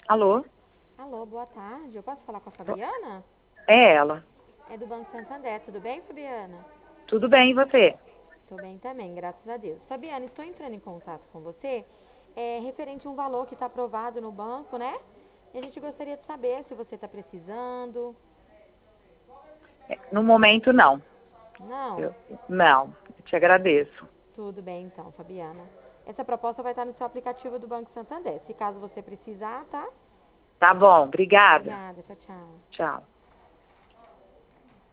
Alô? Alô, boa tarde. Eu posso falar com a Fabiana? É ela. É do Banco Santander. Tudo bem, Fabiana? Tudo bem, e você? Tô bem também, graças a Deus. Fabiana, estou entrando em contato com você referente a um valor que está aprovado no banco, né? E a gente gostaria de saber se você está precisando. No momento, não. Não? Eu, não, eu te agradeço. Tudo bem então, Fabiana. Essa proposta vai estar no seu aplicativo do Banco Santander. Se caso você precisar, tá? Tá bom, obrigada. Obrigada, tchau, tchau. Tchau.